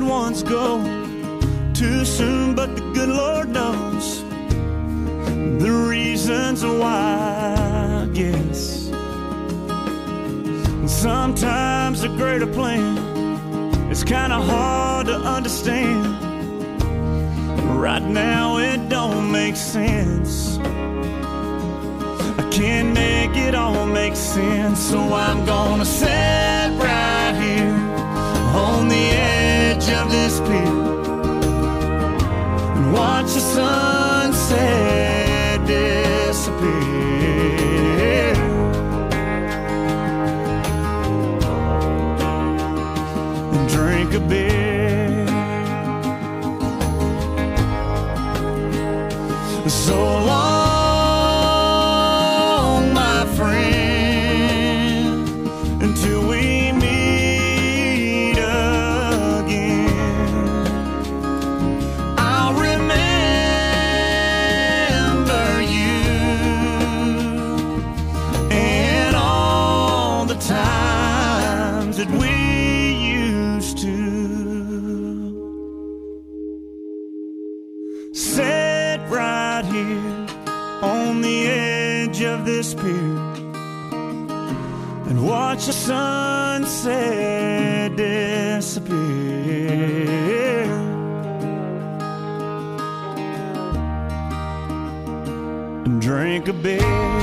ones go too soon, but the good Lord knows the reasons why, I guess. Sometimes a greater plan is kind of hard to understand. Right now it don't make sense. I can't make it all make sense. So I'm gonna sit right here on the edge of this pier and watch the sunset disappear and drink a beer. So long, my friend, until we meet again. I'll remember you and all the times that we used to sit right here on the edge of this pier and watch the sunset disappear and drink a beer.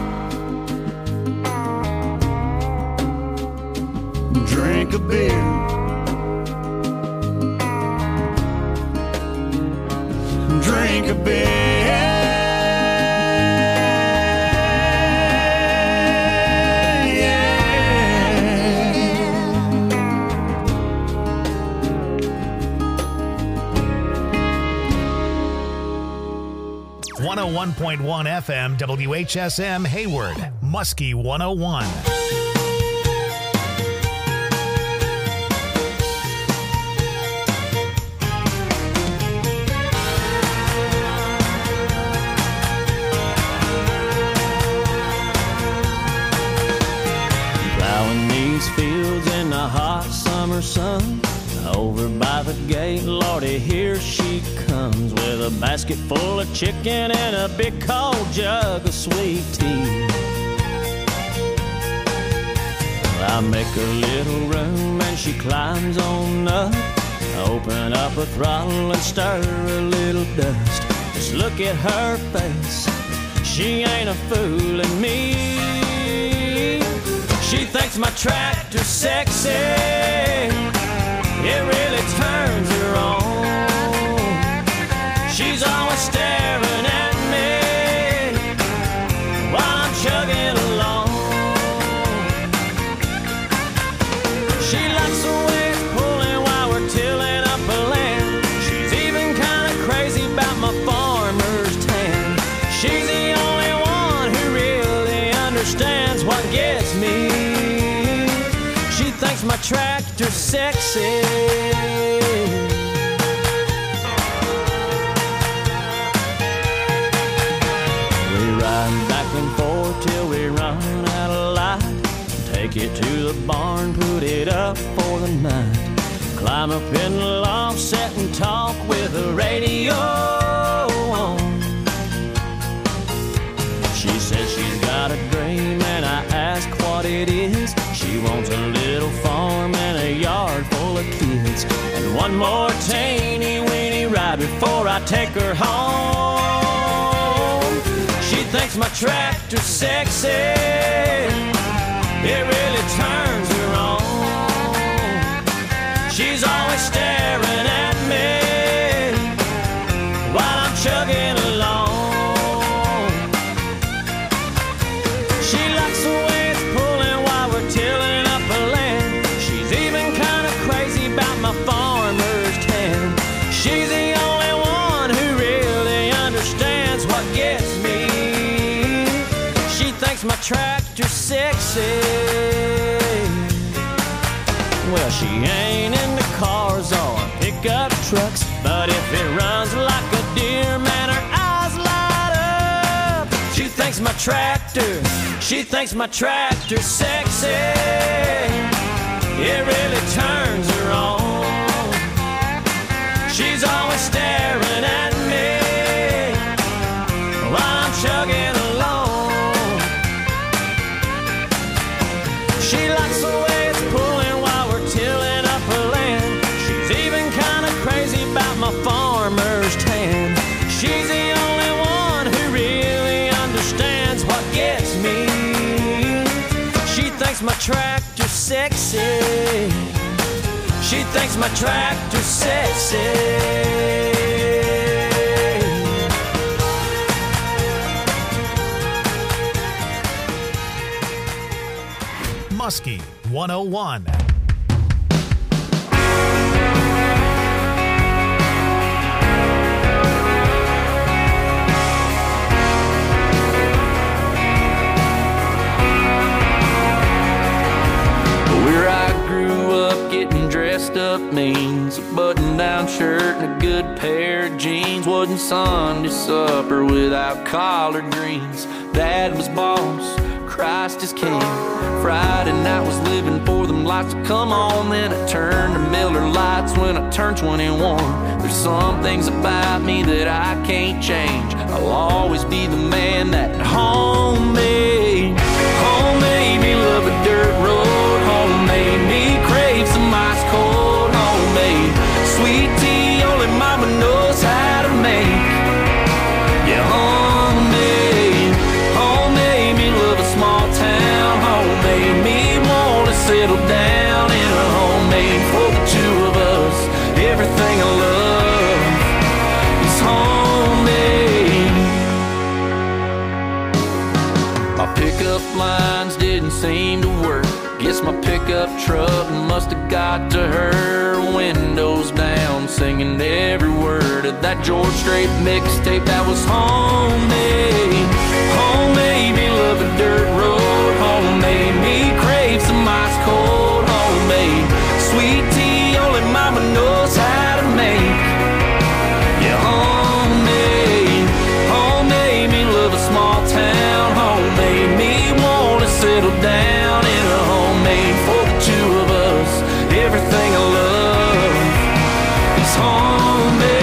Drink a beer. Drink a beer. Yeah. 101.1 FM WHSM Hayward, Muskie 101. Fields in the hot summer sun, over by the gate, Lordy, here she comes with a basket full of chicken and a big cold jug of sweet tea. Well, I make her little room and she climbs on up, open up a throttle and stir a little dust. Just look at her face, she ain't a fooling me. She thinks my tractor's sexy, it really turns her on. She's always staring at me while I'm chugging along. She likes the way it's pulling while we're tilling up a land. She's even kind of crazy about my farmer's tan. She's the only one who really understands what gets me. Thinks my tractor's sexy. We ride back and forth till we run out of light. Take it to the barn, put it up for the night. Climb up in the loft, sit and talk with the radio on. She says she's got a dream and I ask what it is. She wants a little farm and a yard full of kids, and one more teeny weeny ride before I take her home. She thinks my tractor's sexy, it really turns her on. She's always staring at me while I'm chugging along. She likes the way it's pulling while we're tilling up a land. She's even kind of crazy about my farmer's tan. She's the only one who really understands what gets me. She thinks my tractor's sexy. Well, she ain't into cars or pickup trucks, but if it runs like a deer, man, her eyes light up. She thinks my tractor's sexy, it really turns her on. She's always staring at me while I'm chugging along. She likes the way it's pulling while we're tilling up her land. She's even kind of crazy about my farmer's tan. She's the only one who really understands what gets me. She thinks my tractor's sexy. She thinks my tractor's sexy. Muskie 101. Where I grew up, getting dressed up means a button-down shirt and a good pair of jeans. Wasn't Sunday supper without collard greens. Dad was boss, Christ is king. Friday night was living for them lights to come on. Then I turned to Miller Lights when I turned 21. There's some things about me that I can't change. I'll always be the man that home made. Home made me love a dirt road. Home made me crave some ice cold. Homemade sweet tea only mama knows how to make. Yeah, homemade. Home made me love a small town. Home made me want to settle down in a homemade for the two of us. Everything I love is homemade. My pickup lines didn't seem to work. Guess my pickup truck must have got to her. Windows down, singing every word of that George Strait mixtape that was homemade. Homemade me love a dirt road. Homemade me crave some ice cold. Homemade sweet tea only mama knows how to make. Yeah, homemade. Homemade me love a small town. Homemade me want to settle down in a homemade for the two of us. Everything I love is homemade.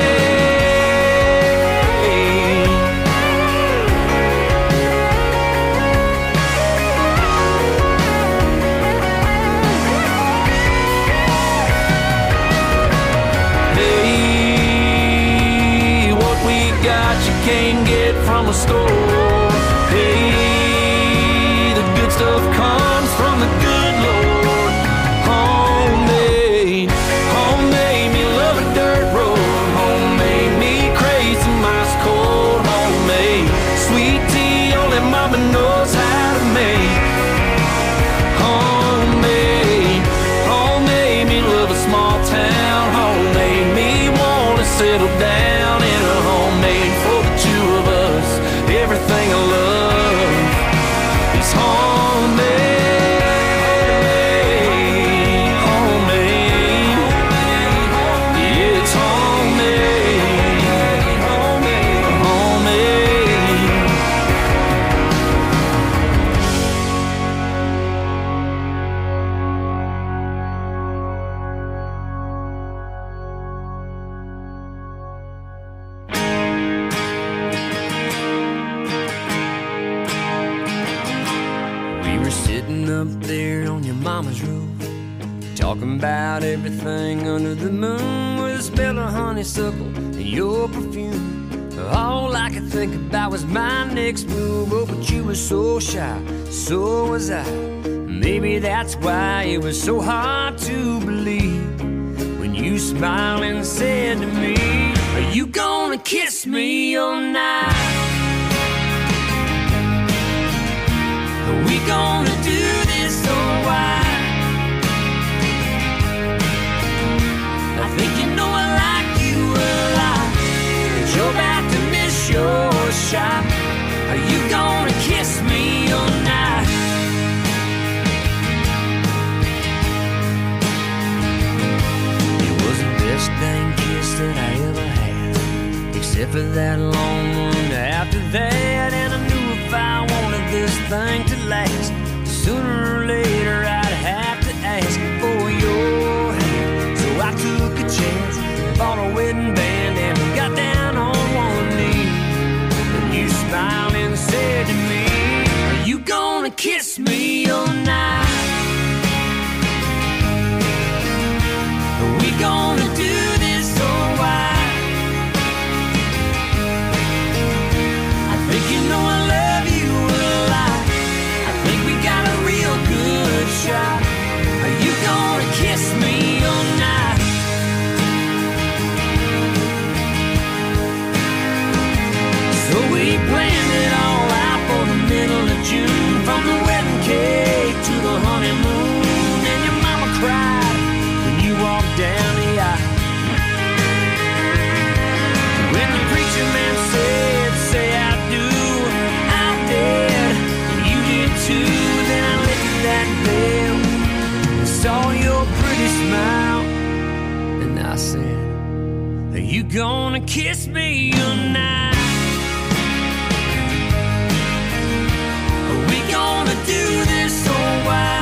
Hey, what we got you can't get from a store. Hey, the good stuff comes from the good Lord. Homemade, homemade me love a dirt road. Homemade me crave some ice cold. Homemade sweet tea only mama knows how to make. Homemade, homemade me love a small town. Homemade me want to settle down in a homemade for the two of us. Everything I love is homemade. Homemade. Yeah, it's homemade. Homemade. We were sitting up there on your mama's roof, talking about everything under the moon, with a smell of honeysuckle and your perfume. All I could think about was my next move. Oh, but you were so shy, so was I. Maybe that's why it was so hard to believe when you smiled and said to me, "Are you gonna kiss me all night? Are we gonna do this or why?" I think you know I like you a lot, but you're about to miss your shot. Are you gonna kiss me all night? It was the best dang kiss that I ever had, except for that long one after that. And I knew if I wanted this thing to last, sooner or later I'd have to ask for your hand. So I took a chance, up on a wedding band and got down on one knee. And you smiled and said to me, are you gonna kiss me all night? Are we gonna do this or why? I think you know I love you a lot. I think we got a real good shot. Are you gonna kiss me all night? So we planned it all out for the middle of June, from the wedding cake to the honeymoon. And your mama cried when you walked down the aisle. When the preacher man said, say I do, I did, you did too. Then I lifted that veil, saw your pretty smile, and I said, are you gonna kiss me tonight? Are we gonna do this or why?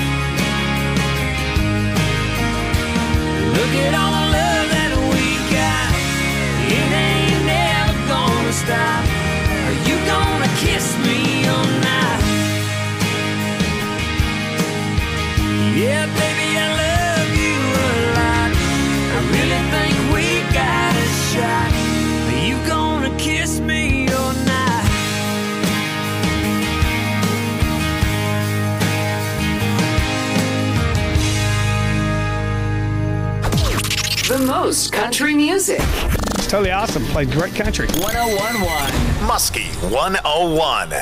Look at all the love that we got, it ain't never gonna stop. Are you gonna kiss me tonight? Yeah, baby, I love you a lot. I really think we got a shot. Are you gonna kiss me or not? The most country music. It's totally awesome. Played great country. 101.1 Muskie 101.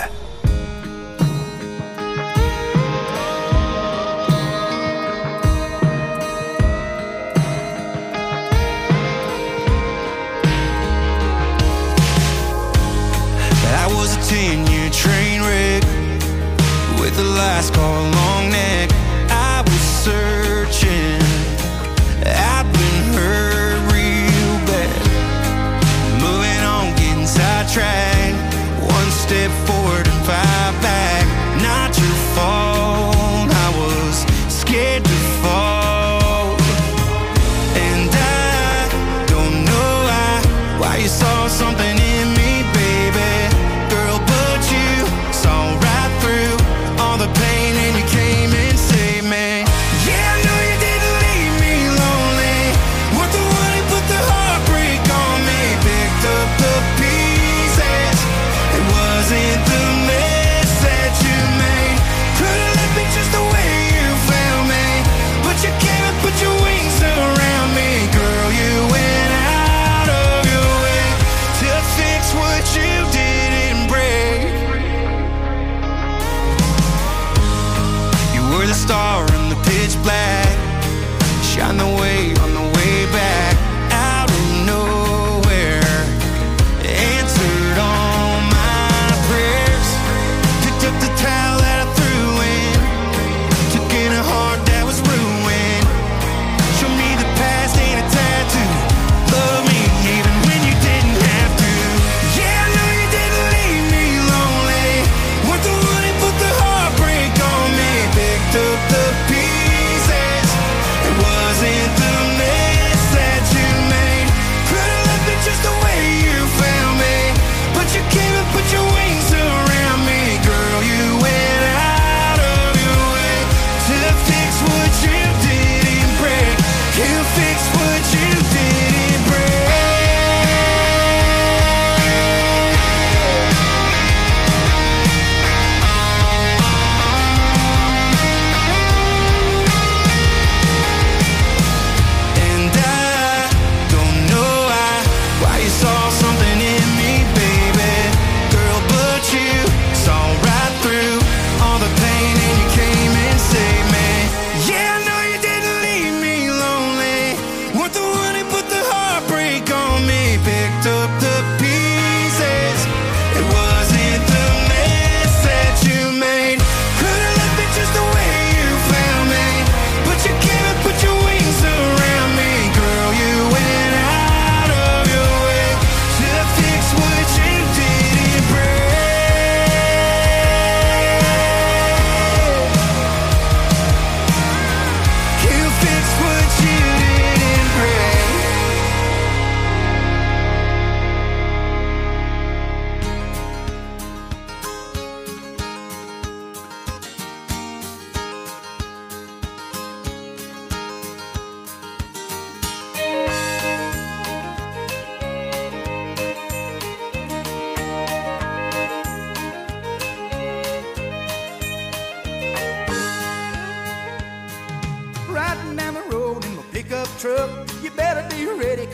I was a 10-year train wreck with a last call long neck. I was searching, I've been hurt real bad. Moving on, getting sidetracked. One step forward and 5 back. Not your fault, I was scared to fall. And I don't know why you saw something in me, baby. Girl, but you saw right through all the pain and you came and saved me. Yeah, I know you didn't leave me lonely. Weren't the one who put the heartbreak on me. Picked up the pieces. It wasn't the mess that you made. Could've left me just the way you found me, but you came and put your wings around me. Girl, you went out of your way to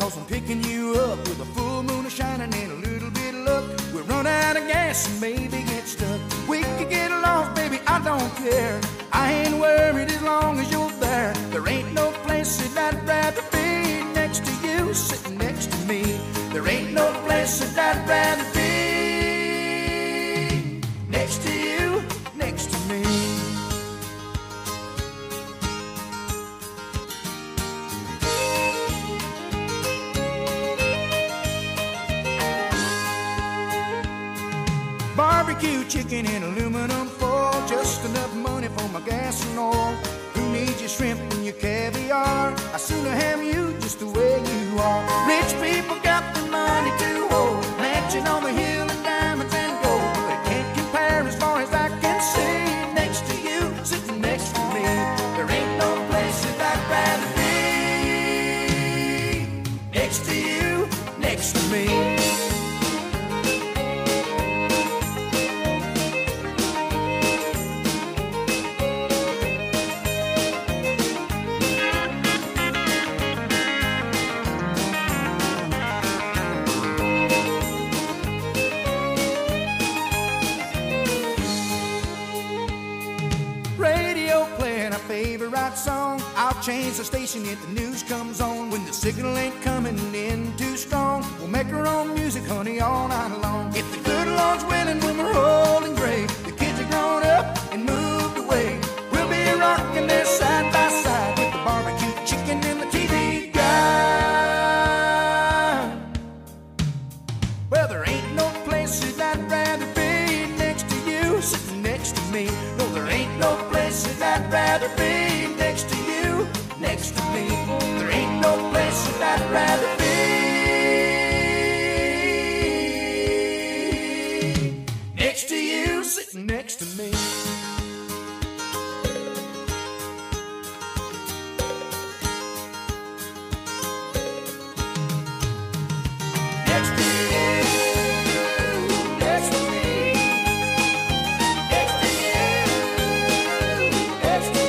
'cause I'm picking you up with a full moon shining and a little bit of luck. We'll run out of gas and maybe get stuck. We could get lost, baby, I don't care. I ain't worried as long as you're there. There ain't no place that I'd rather be next to you, sitting next to me. There ain't no place that I'd rather be next to you, next to me. Barbecue chicken in aluminum foil, just enough money for my gas and oil. Who needs your shrimp and your caviar? I sooner have you just the way you are. Rich people got the money to hold, mansion on the hill and diamonds and gold, but it can't compare as far as I can see. Next to you, sitting next to me, there ain't no place that I'd rather be. Next to you, next to me. Song. I'll change the station if the news comes on. When the signal ain't coming in too strong, we'll make our own music, honey, all night long. If the good Lord's willing, when we're old and gray, the kids are grown up and moved away, we'll be rocking there side by side with the barbecue chicken and the TV guide. Well, there ain't no place that I'd rather be next to you, sitting next to me. No, there ain't no place that I'd rather be next to you, next to me. There ain't no place that I'd rather be next to you, sitting next to me. Next to you, next to me. Next to you, next to me.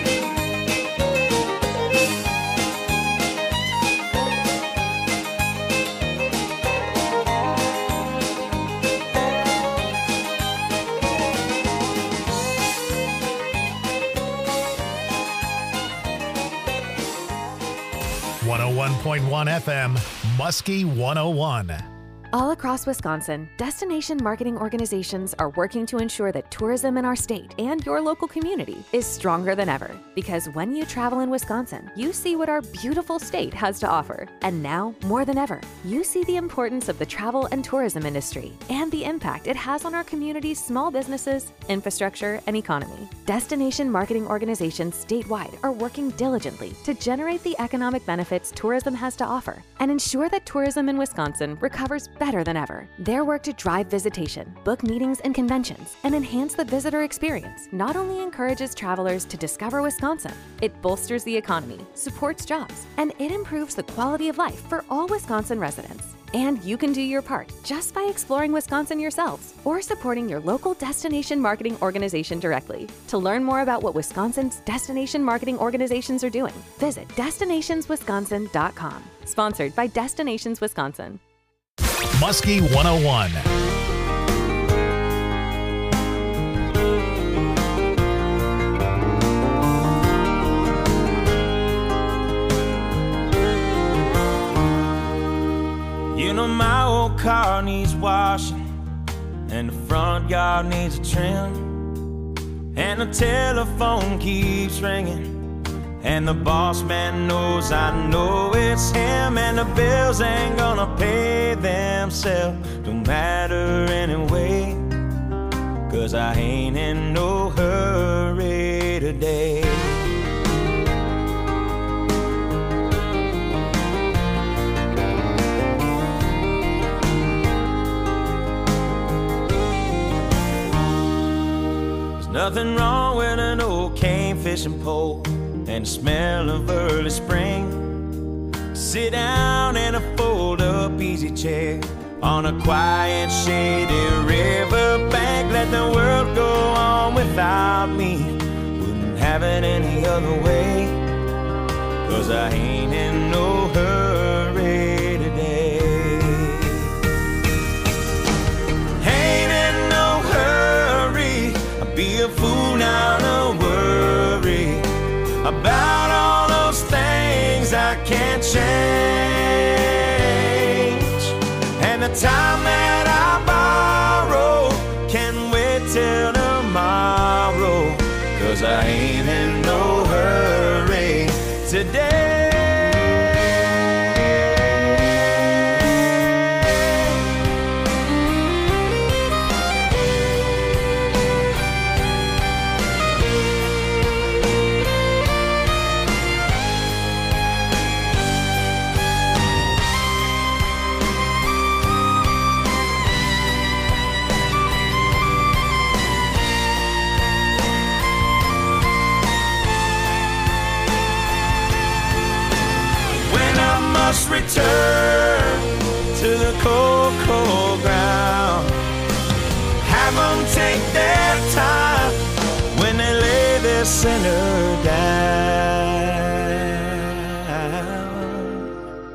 101.1 FM, Muskie 101. All across Wisconsin, destination marketing organizations are working to ensure that tourism in our state and your local community is stronger than ever. Because when you travel in Wisconsin, you see what our beautiful state has to offer. And now, more than ever, you see the importance of the travel and tourism industry and the impact it has on our community's small businesses, infrastructure, and economy. Destination marketing organizations statewide are working diligently to generate the economic benefits tourism has to offer and ensure that tourism in Wisconsin recovers better than ever. Their work to drive visitation, book meetings and conventions, and enhance the visitor experience not only encourages travelers to discover Wisconsin, it bolsters the economy, supports jobs, and it improves the quality of life for all Wisconsin residents. And you can do your part just by exploring Wisconsin yourselves or supporting your local destination marketing organization directly. To learn more about what Wisconsin's destination marketing organizations are doing, visit destinationswisconsin.com. Sponsored by Destinations Wisconsin. Muskie 101. You know my old car needs washing, and the front yard needs a trim, and the telephone keeps ringing, and the boss man knows I know it's him, and the bills ain't gonna pay themselves, don't matter anyway, 'cause I ain't in no hurry today. There's nothing wrong with an old cane fishing pole and the smell of early spring. Sit down in a fold-up easy chair on a quiet, shady riverbank. Let the world go on without me. Wouldn't have it any other way, 'cause I ain't in no hurry time that I borrow can wait till tomorrow, 'cause I ain't in no hurry today. Return to the cold, cold ground. Have them take their time when they lay their sinner down.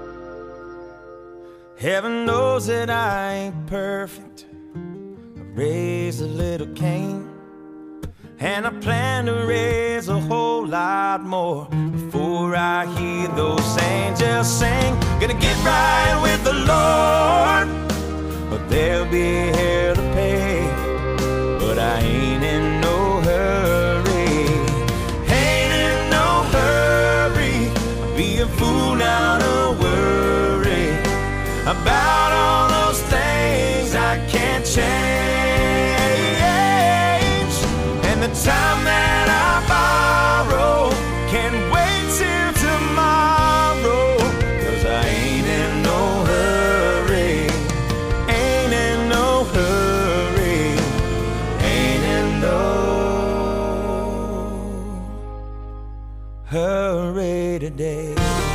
Heaven knows that I ain't perfect. I raised a little Cain, and I plan to raise a whole lot more before I hear those angels sing. Gonna get right with the Lord, but there'll be hell to pay. But I ain't in no hurry, ain't in no hurry. I'd be a fool now to worry about all those things I can't change. And the time that I borrow can wait till tomorrow, 'cause I ain't in no hurry, ain't in no hurry, ain't in no hurry today.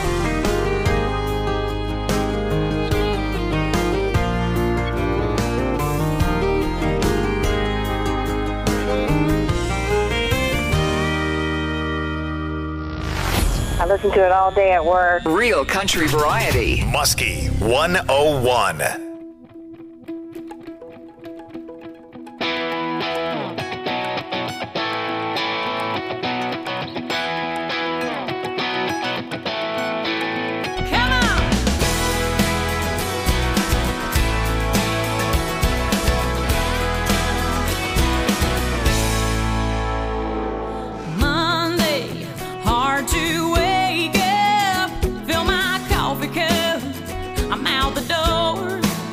I listen to it all day at work. Real country variety. Muskie 101. I'm out the door.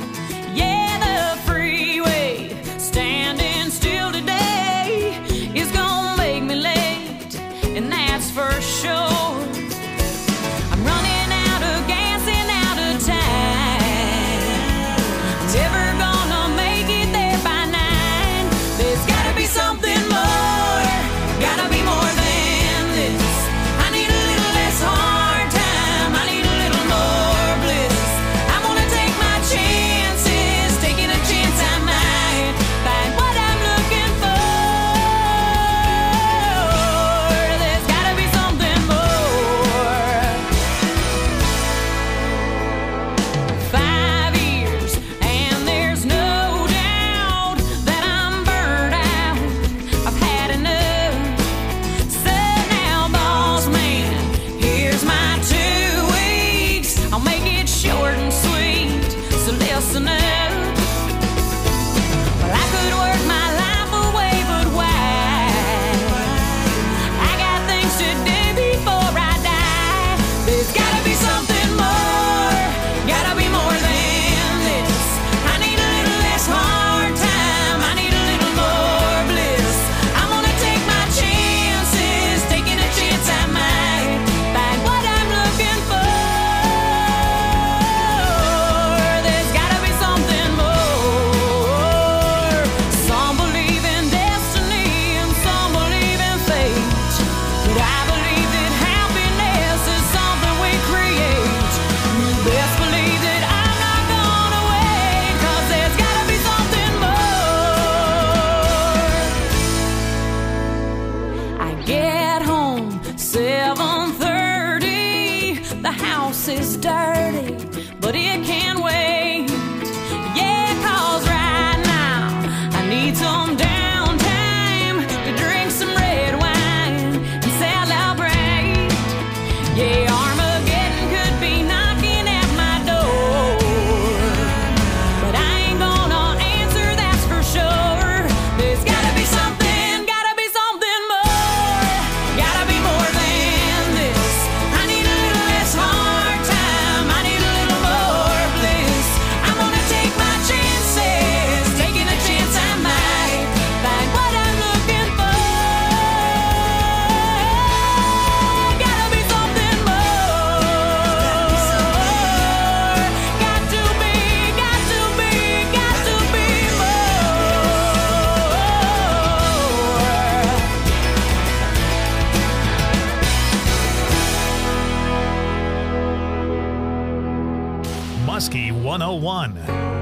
Husky 101.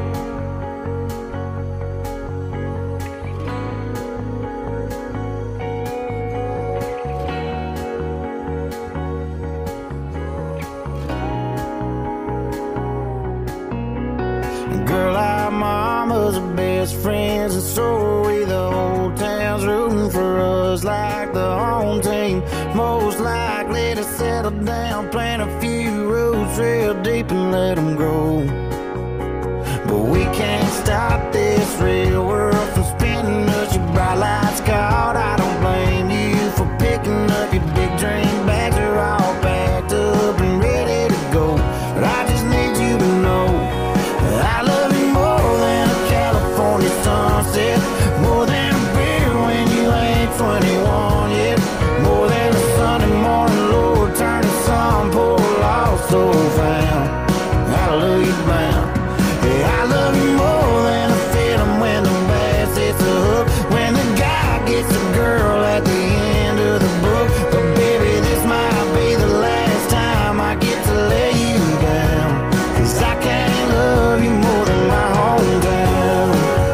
Girl, our mamas are best friends, and so are we. The whole town's rooting for us like the home team. Most likely to settle down, plant a few roots real deep and let them grow. But we can't stop this real world from spinning us. Your bright lights caught, I don't blame you for picking up your big dream bags. Are all packed up and ready to go. But I just need you to know I love you more than a California sunset, more than a beer when you ain't 21 yet, more than a Sunday morning Lord turning sun poor lost soul found. Hallelujah bound. Yeah, I love you more than a feeling when the bass hits the hook, when the guy gets the girl at the end of the book. But baby, this might be the last time I get to lay you down, 'cause I can't love you more than my hometown.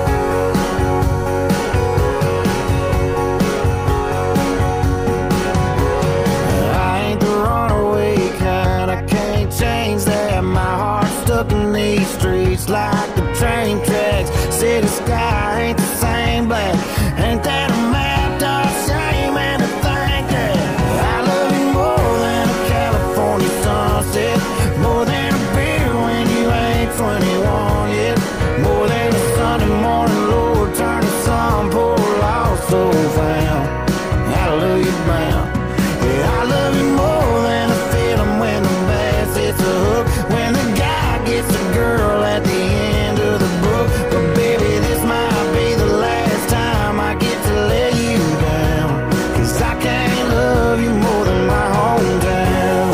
I ain't the runaway kind, I can't change that. My heart's stuck in these streets like the train tracks. City sky ain't the same black. Ain't that a map, dog? Shame and to think that I love you more than a California sunset, more than a beer when you ain't 21 yet, more than a Sunday morning Lord turning sun poor lost soul found. Hallelujah bound. Yeah, I love you more than a feeling when the bass hits the hook, when the guy gets the girl at the end of the book. But baby, this might be the last time I get to lay you down, 'cause I can't love you more than my hometown.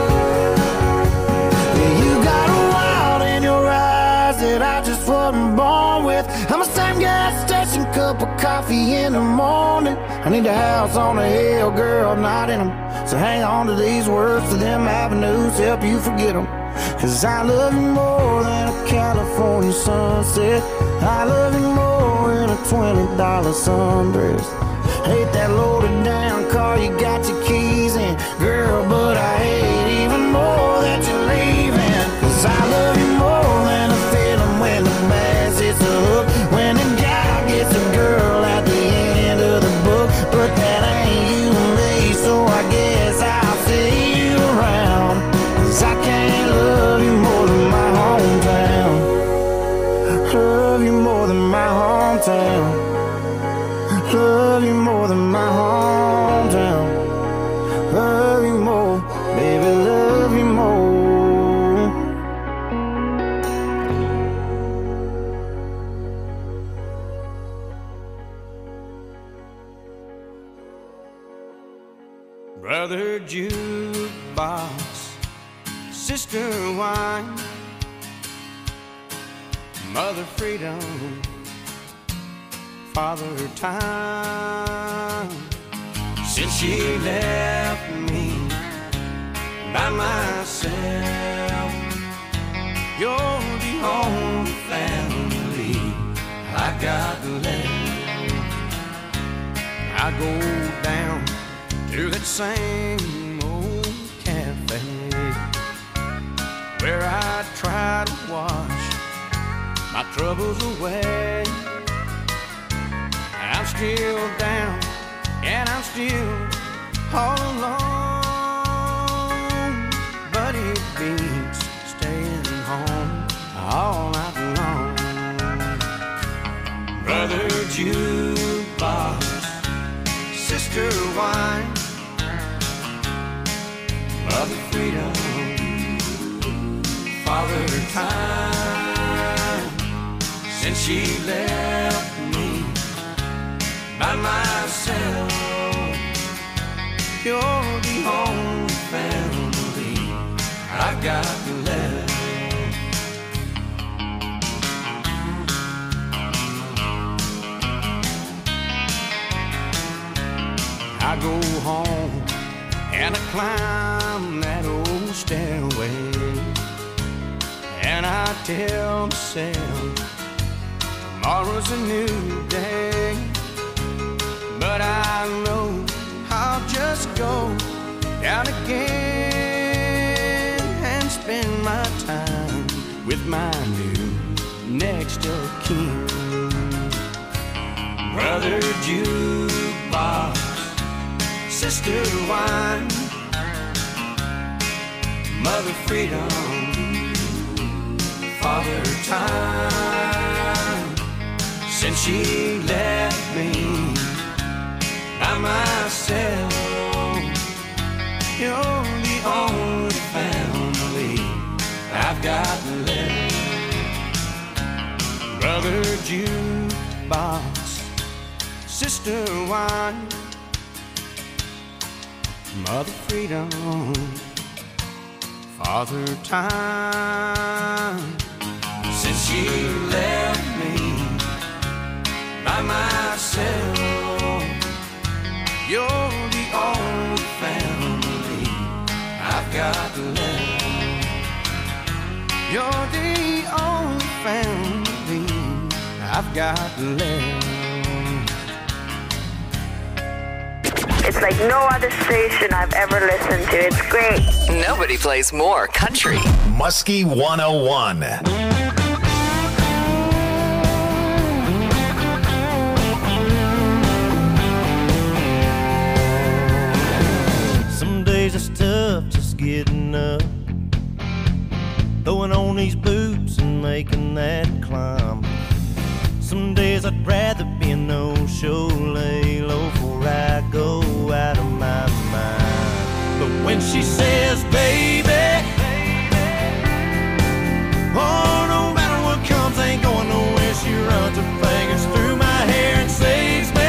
Yeah, you got a wild in your eyes that I just wasn't born with. I'm a same gas station, cup of coffee in the morning. I need a house on a hill, girl, not in them. So hang on to these words, to them avenues, help you forget them. 'Cause I love you more than a California sunset, I love you more than a $20 sundress. Hate that loaded down car you got your keys in, girl, but I hate even more that you're leaving. 'Cause I love you more than a feeling when the bass hits the hook, when the guy gets a girl at the end of the book. But that ain't you and me, so I guess I'll see you around. 'Cause I can't love you more than my hometown. Love you more than my hometown. Love you more than my hometown. Love you more, baby, love you more. Brother jukebox, sister wine, mother freedom, father time. Since she left me by myself, you're the only family I got left. I go down to that same old cafe where I try to wash my troubles away. I'm still down and I'm still all alone, but it beats staying home all night long. Brother jukebox, sister wine, mother freedom, father time. Since she left me by myself, you're the only family I've got left. I go home and I climb that old stairway, and I I tell myself tomorrow's a new day, but I know I'll just go down again and spend my time with my new next of kin. Brother jukebox, sister wine, mother freedom, father time. Since she left me by myself, you're the only family I've got left. Brother jukebox, sister wine, mother freedom, father time. Since she left me by myself, you're the only family I've got left. You're the only family I've got left. It's like no other station I've ever listened to. It's great. Nobody plays more country. Muskie 101. Some days it's tough just getting up, throwing on these boots and making that climb. Some days I'd rather be a no-show, lay low before I go out of my mind. But when she says, baby, oh, no matter what comes, ain't going nowhere, she runs her fingers through my hair and saves me.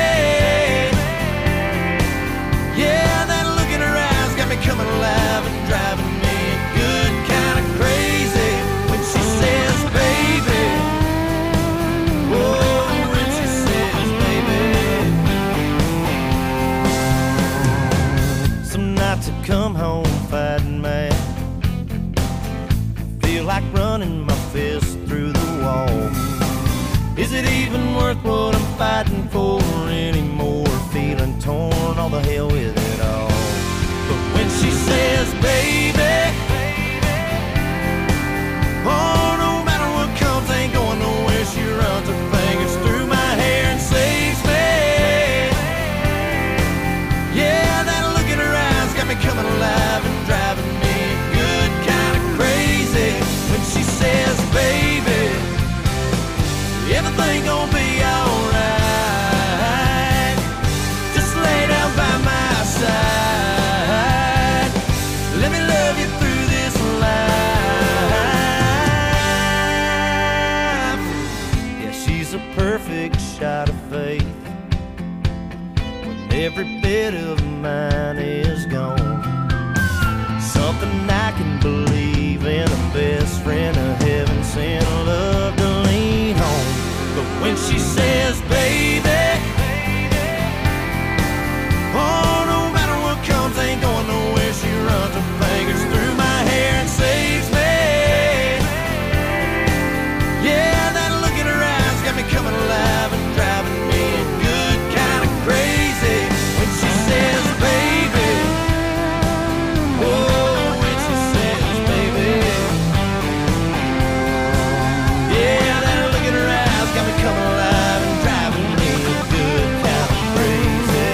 Yeah, that look in her eyes got me coming alive and driving me good kind of crazy. When she says, baby, oh, when she says, baby. Some nights I come home fighting mad, feel like running my fist through the wall. Is it even worth what I'm fighting for anymore? Feeling torn, all the hell with it all. But when she says, baby, oh, no matter what comes, ain't going nowhere, she runs her fingers through my hair and saves me. Yeah, that look in her eyes got me coming alive and driving me good kind of crazy. When she says, baby, everything gon' be alright, just lay down by my side, let me love you through this life. Yeah, she's a perfect shot of faith when every bit of mine is gone. Something I can believe in, a best friend, a heaven sent love to lean on. But when she says, baby, oh, no matter what comes, ain't going nowhere, she runs her fingers through my hair and saves me. Yeah, that look in her eyes got me coming alive and driving me good kind of crazy. When she says, baby, oh, when she says, baby, yeah, that look in her eyes got me coming alive and driving me good kind of crazy.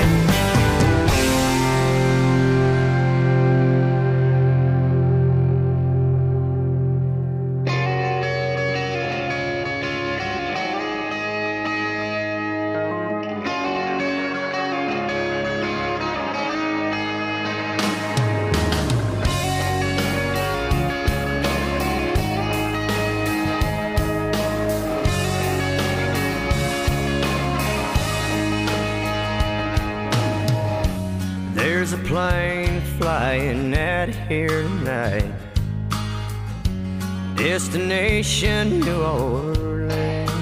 There's a plane flying out of here tonight, destination New Orleans.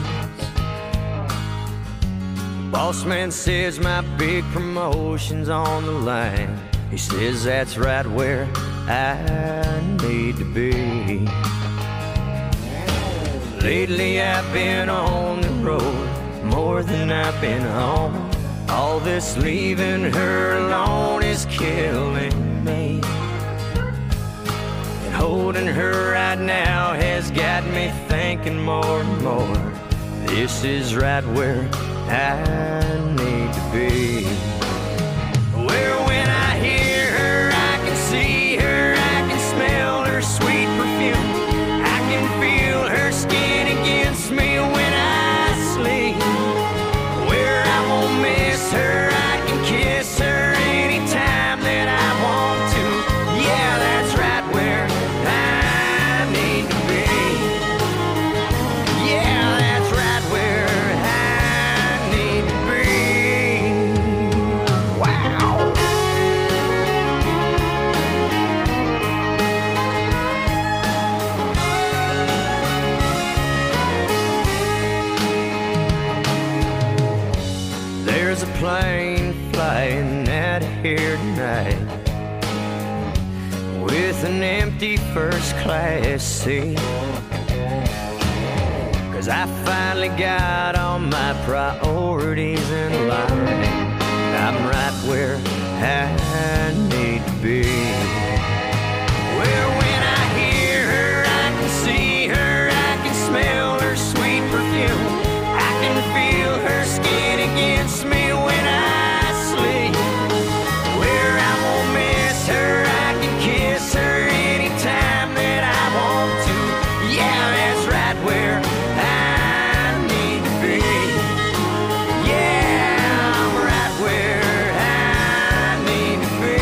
The boss man says my big promotion's on the line. He says that's right where I need to be. Lately I've been on the road more than I've been home. All this leaving her alone is killing me. And holding her right now has got me thinking more and more. This is right where I need to be. Where when I hear her, I can see her, I can smell her sweet perfume. I can feel her skin against me when I sleep. Where I won't miss her, I can kiss her anytime that I want to. Yeah, that's right where I need to be. Yeah, that's right where I need to be. Wow. There's a plane flying out of here tonight with an empty first class seat. 'Cause I finally got all my priorities in line. I'm right where I need to be. Where when I hear her, I can see her, I can smell her sweet perfume. I can feel her skin against me when I sleep. Where I won't miss her, I can kiss her anytime that I want to. Yeah, that's right where I need to be. Yeah, I'm right where I need to be.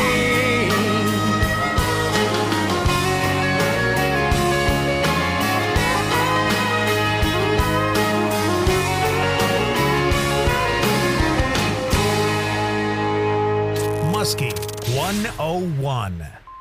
Muskie 101.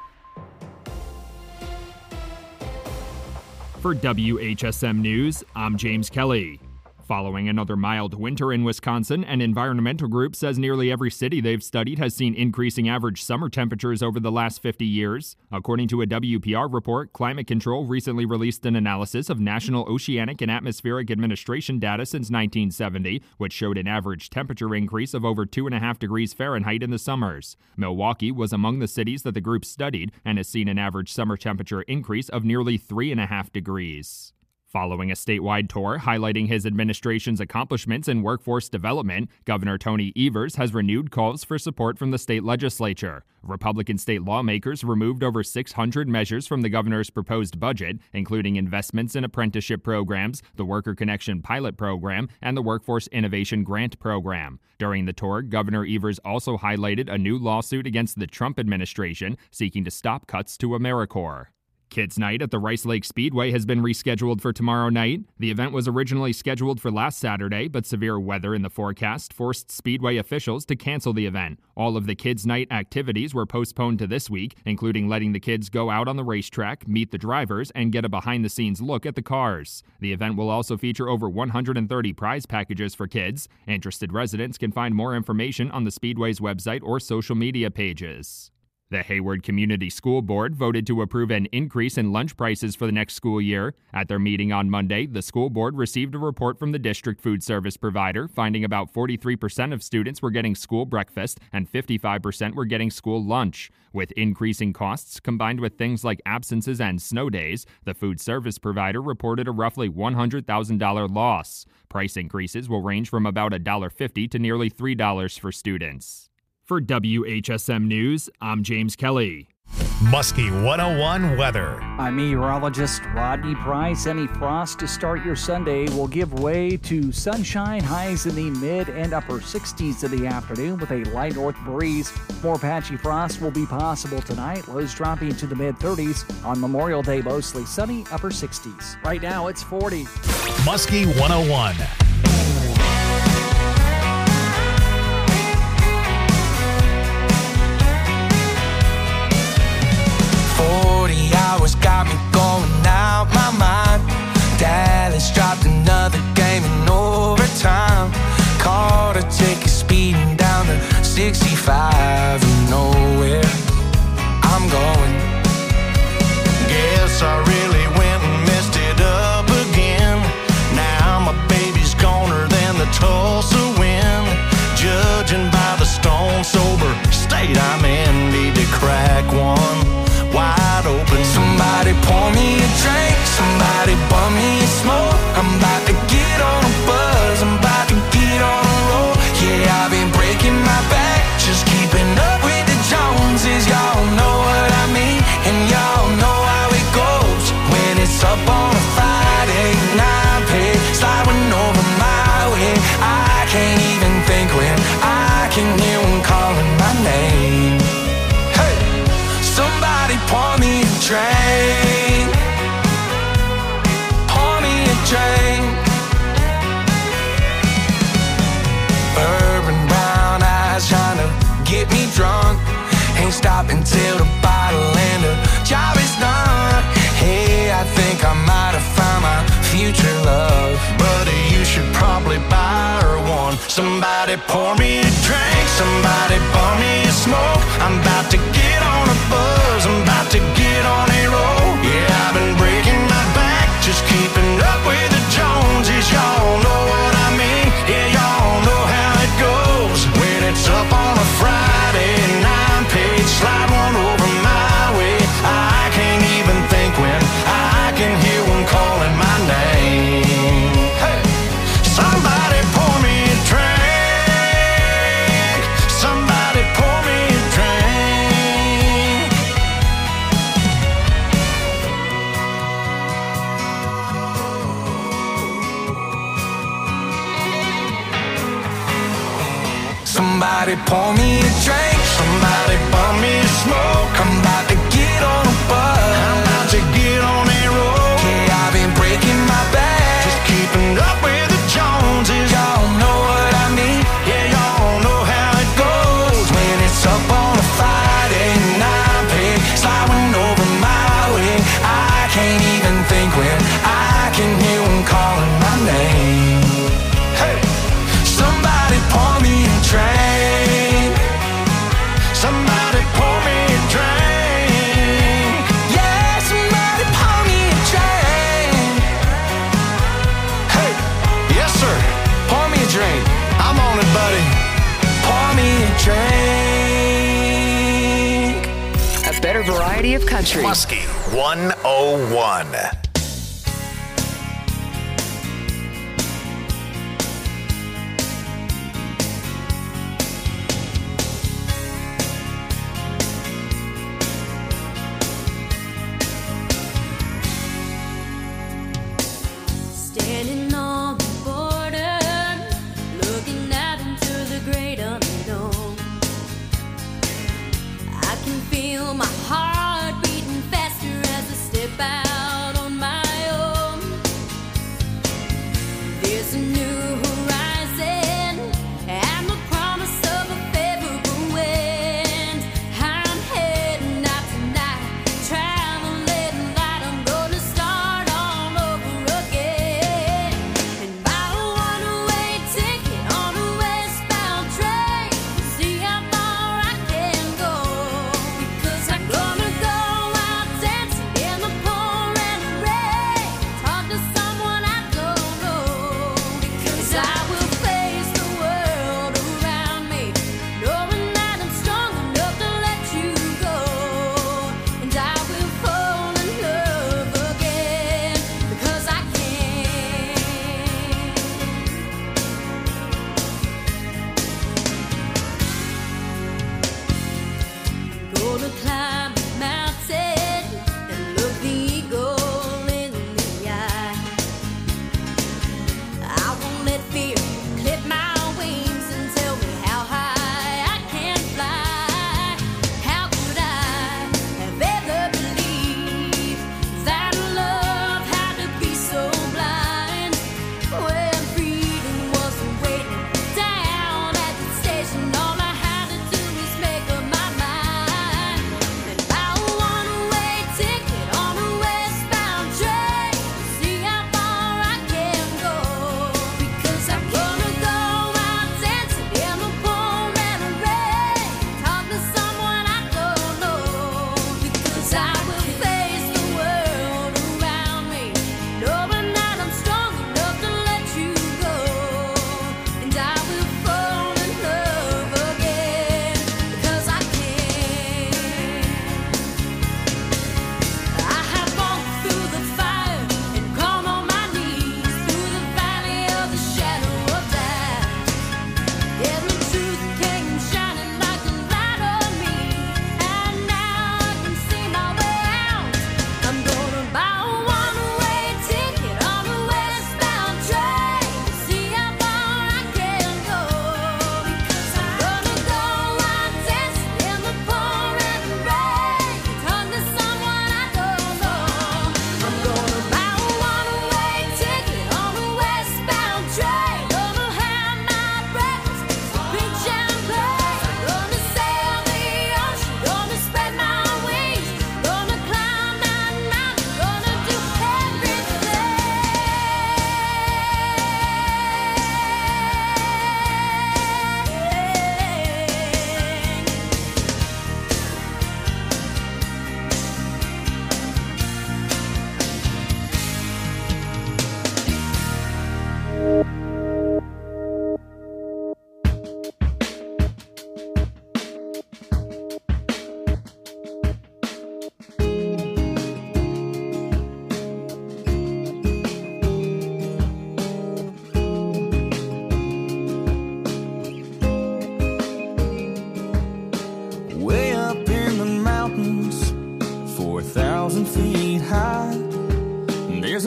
For WHSM News, I'm James Kelly. Following another mild winter in Wisconsin, an environmental group says nearly every city they've studied has seen increasing average summer temperatures over the last 50 years. According to a WPR report, Climate Control recently released an analysis of National Oceanic and Atmospheric Administration data since 1970, which showed an average temperature increase of over 2.5 degrees Fahrenheit in the summers. Milwaukee was among the cities that the group studied and has seen an average summer temperature increase of nearly 3.5 degrees. Following a statewide tour highlighting his administration's accomplishments in workforce development, Governor Tony Evers has renewed calls for support from the state legislature. Republican state lawmakers removed over 600 measures from the governor's proposed budget, including investments in apprenticeship programs, the Worker Connection pilot program, and the Workforce Innovation Grant program. During the tour, Governor Evers also highlighted a new lawsuit against the Trump administration seeking to stop cuts to AmeriCorps. Kids Night at the Rice Lake Speedway has been rescheduled for tomorrow night. The event was originally scheduled for last Saturday, but severe weather in the forecast forced Speedway officials to cancel the event. All of the Kids Night activities were postponed to this week, including letting the kids go out on the racetrack, meet the drivers, and get a behind-the-scenes look at the cars. The event will also feature over 130 prize packages for kids. Interested residents can find more information on the Speedway's website or social media pages. The Hayward Community School Board voted to approve an increase in lunch prices for the next school year. At their meeting on Monday, the school board received a report from the district food service provider, finding about 43% of students were getting school breakfast and 55% were getting school lunch. With increasing costs combined with things like absences and snow days, the food service provider reported a roughly $100,000 loss. Price increases will range from about $1.50 to nearly $3 for students. For WHSM News, I'm James Kelly. Muskie 101 weather. I'm meteorologist Rodney Price. Any frost to start your Sunday will give way to sunshine, highs in the mid and upper 60s in the afternoon with a light north breeze. More patchy frost will be possible tonight, lows dropping to the mid 30s. On Memorial Day, mostly sunny, upper 60s. Right now, it's 40. Muskie 101. 40 hours got me going out my mind. Dallas dropped another game in overtime. Caught a ticket speeding down the 65 and nowhere I'm going. Guess I really went and messed it up again. Somebody pour me a drink, somebody pour me a smoke. I'm about to get on a buzz, I'm about to get on a roll. Yeah, I've been breaking my back, just keeping up with the Joneses. Y'all know what I mean, yeah, y'all know how it goes. When it's up on a Friday and I'm paid, slide one over my way. I can't even think when I can hear one calling my name. Hey, somebody pour me a drink, somebody pour me a drink. Somebody pour me a drink, somebody pour me a smoke. I'm about to get on a bus, I'm about to get on a roll. Yeah, I've been breaking my back, just keeping up with the Joneses. Y'all know what I mean, yeah, y'all know how it goes. When it's up on a Friday and I'm paid, sliding over my way. I can't even think when I can hear one calling my name. Hey, somebody pour me a drink, somebody pour me a drink. Yeah, somebody pour me a drink. Hey, yes sir, pour me a drink. I'm on it, buddy. Pour me a drink. A better variety of country. Muskie 101. Standing on the border, looking out into the great unknown. I can feel my heart beating faster as I step out on my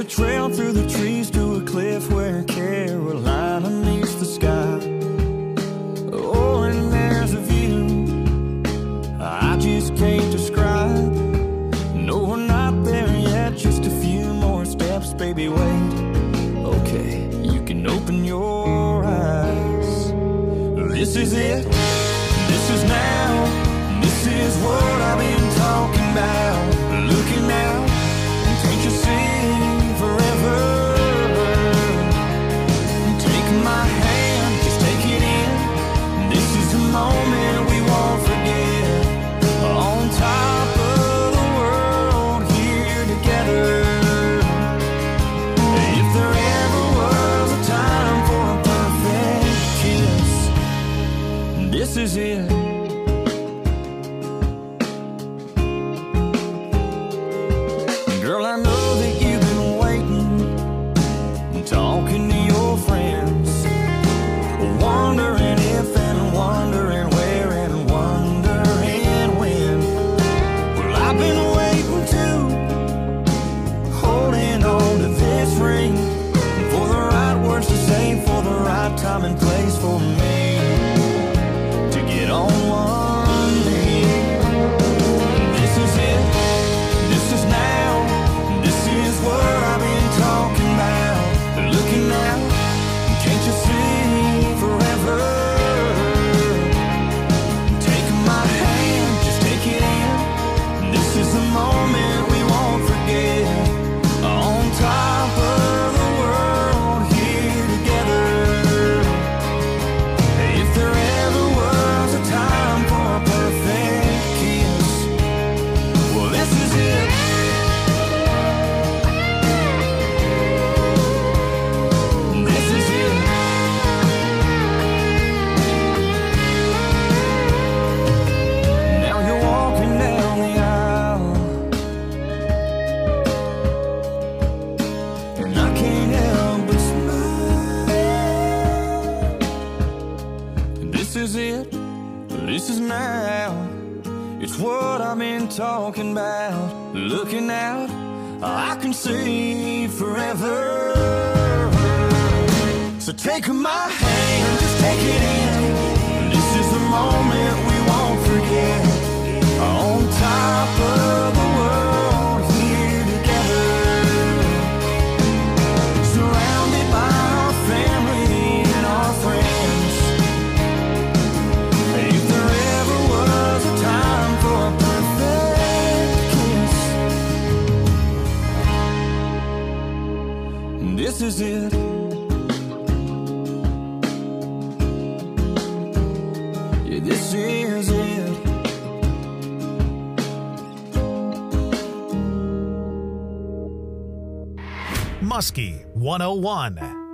trail through the trees to a cliff where Carolina meets the sky. Oh, and there's a view I just can't describe. No, we're not there yet, just a few more steps, baby, wait. Okay, you can open your eyes. This is it, this is now, this is what I've been talking about. Looking out, can't you see forever? Take my hand, just take it in. This is the moment we won't forget. On top of the world, here together. If there ever was a time for a perfect kiss, this is it. Girl, I know that you've been waiting, talking to your friends, wondering if and wondering where and wondering when. Well, I've been waiting too, holding on to this ring, for the right words to say, for the right time and place for me to get on one knee. This is it, this is now. This is what I've been talking about. Looking out, can't you see forever? Take my hand, just take it in. This is the moment we won't forget. On top of the world, here together. If there ever was a time for a perfect kiss, well, this is it. Now you're walking down the aisle, and I can't help but smile. This is it, this is now. It's what I've been talking about. Looking out, I can see forever. So take my hand, just take it in. This is the moment we won't forget. On top of the world, here together. Surrounded by our family and our friends. If there ever was a time for a perfect kiss, this is it. This is it. Muskie 101.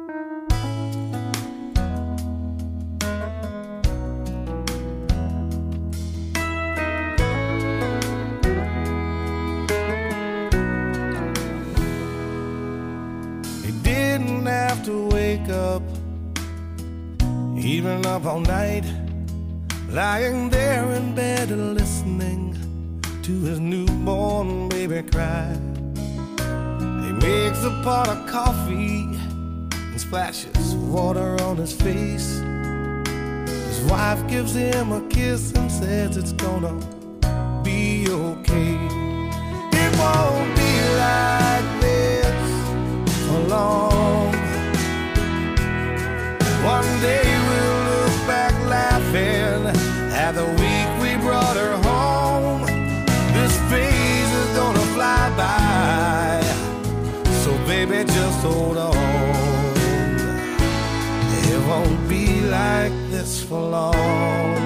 He didn't have to wake up, even up all night, lying there in bed and listening to his newborn baby cry. He makes a pot of coffee and splashes water on his face. His wife gives him a kiss and says it's gonna be okay. It won't be like this for long. One day we'll look back laughing at the week we brought her home. This phase is gonna fly by, so baby just hold on. It won't be like this for long.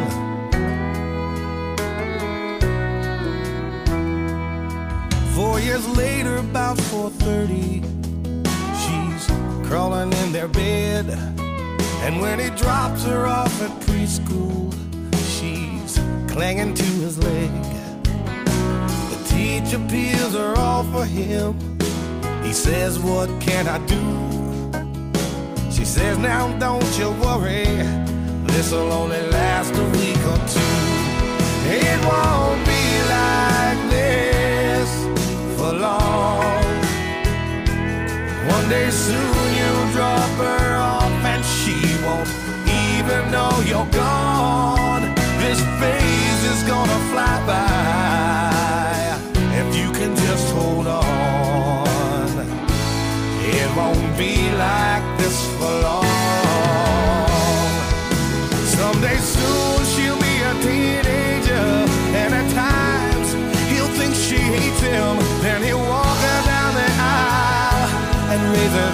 4 years later, about 4:30, she's crawling in their bed. And when he drops her off at preschool, she's clinging to his leg. The teacher peels her off for him. He says, what can I do? She says, now don't you worry, this'll only last a week or two. It won't be like this for long. One day soon you'll drop her off and she won't even know you're gone. This phase is gonna fly by if you can just hold on. It won't be like this for long. Someday soon she'll be a teenager, and at times he'll think she hates him. Then he'll walk her down the aisle and raise her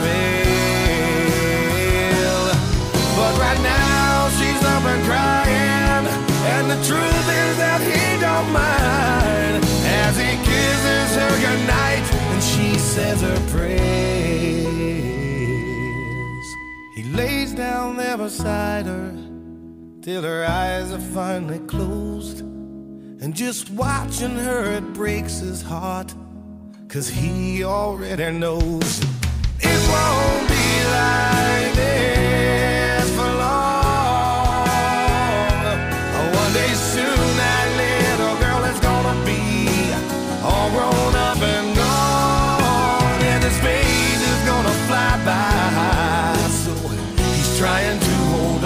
veil. But right now she's up and crying, and the truth is that he don't mind as he kisses her goodnight and she says her prayers. He lays down there beside her till her eyes are finally closed, and just watching her it breaks his heart, 'cause he already knows it won't be like this for long. One day soon that little girl is gonna be all grown up and gone, and this phase is gonna fly by. So he's trying to hold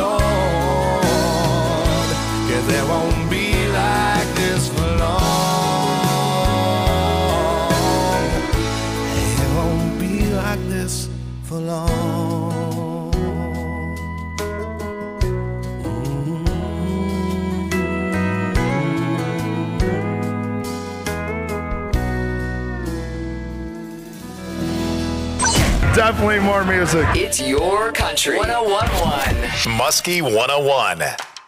on, 'cause there won't be like this for long. It won't be like this for long. Definitely more music. It's your country. 101.1. Muskie 101.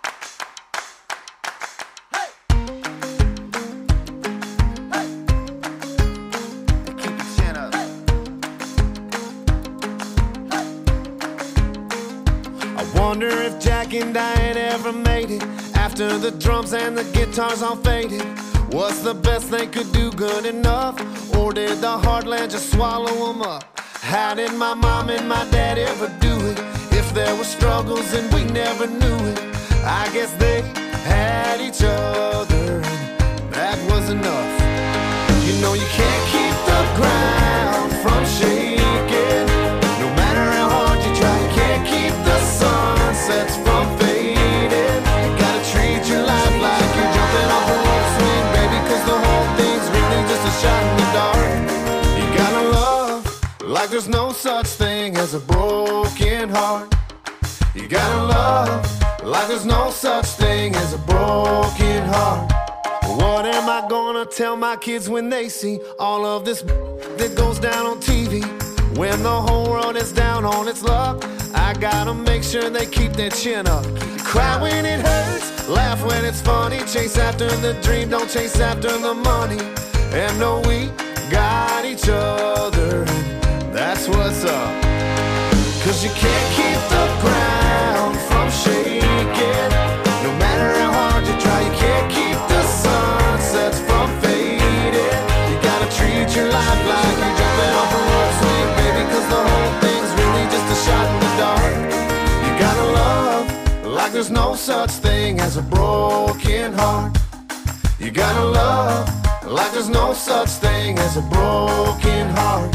I wonder if Jack and Diane ever made it after the drums and the guitars all faded. Was the best they could do good enough, or did the heartland just swallow them up? How did my mom and my dad ever do it? If there were struggles and we never knew it, I guess they had each other, and that was enough. You know you can't keep the ground from shaking, no matter how hard you try. You can't keep the sunsets from fading. You gotta treat your life like you're jumping off a rope swing, baby, 'cause the whole thing's really just a shot in the dark. You gotta love like there's no such thing as a broken heart. You gotta love like there's no such thing as a broken heart. What am I gonna tell my kids when they see all of this that goes down on TV? When the whole world is down on its luck, I gotta make sure they keep their chin up. Cry when it hurts, laugh when it's funny. Chase after the dream, don't chase after the money. And know we got each other, that's what's up. 'Cause you can't keep the ground from shaking, no matter how hard you try. You can't keep the sunsets from fading. You gotta treat your life like you're jumping off a rope swing, baby, 'cause the whole thing's really just a shot in the dark. You gotta love like there's no such thing as a broken heart. You gotta love like there's no such thing as a broken heart.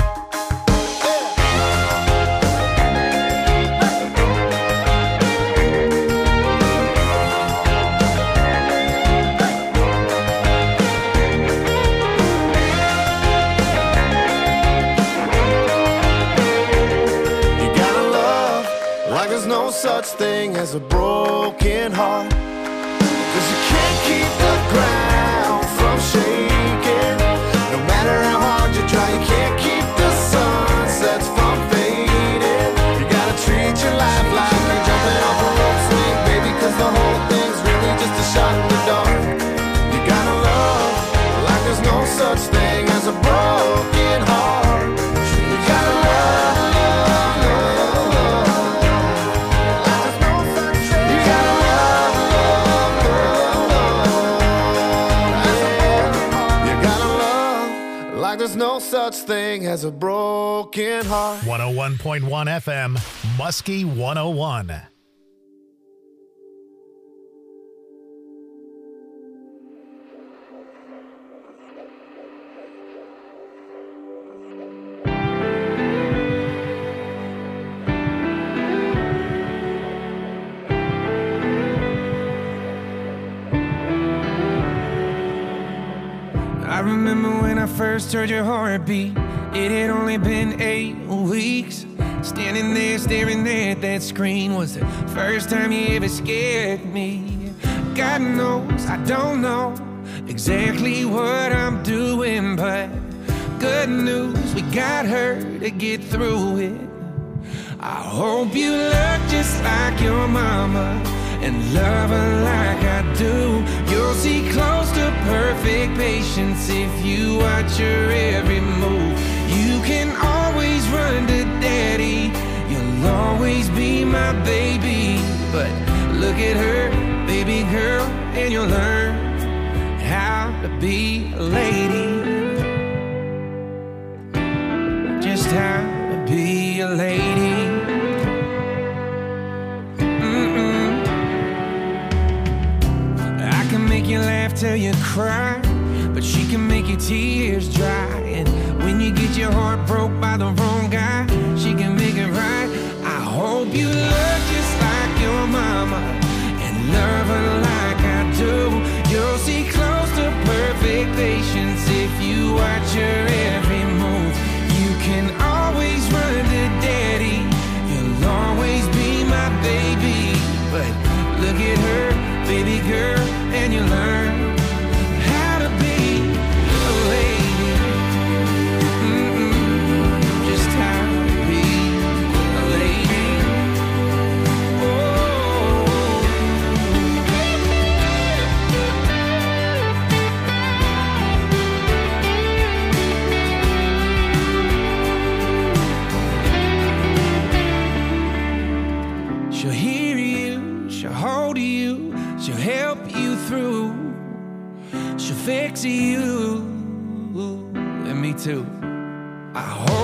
No such thing as a broken heart, 'cause you can't keep the ground from shaking, no matter how hard you try. You can't keep the sunsets from fading. You gotta treat your life like you're jumping off a rope swing, baby, 'cause the whole thing's really just a shot in the dark. You gotta love like there's no such thing as a broken heart. You gotta love. There's no such thing as a broken heart. 101.1 FM, Muskie 101. first heard your heartbeat, it had only been 8 weeks. Standing there staring at that screen was the first time you ever scared me. God knows I don't know exactly what I'm doing, but good news, we got her to get through it. I hope you look just like your mama and love her like I do. You'll see close to perfect patience if you watch her every move. You can always run to daddy, you'll always be my baby. But look at her, baby girl, and you'll learn how to be a lady. Just how to be a lady. I can make you laugh till you cry, but she can make your tears dry. And when you get your heart broke by the wrong guy, she can make it right. I hope you look just like your mama and love her like I do. You'll see close to perfect patience if you watch her every move. You can always run to daddy, you'll always be my baby. But look at her, baby girl, and you learn how to be a lady. Just how to be a lady. She'll hear you, she'll hold you, she'll help you through, she'll fix you, and me too. I hope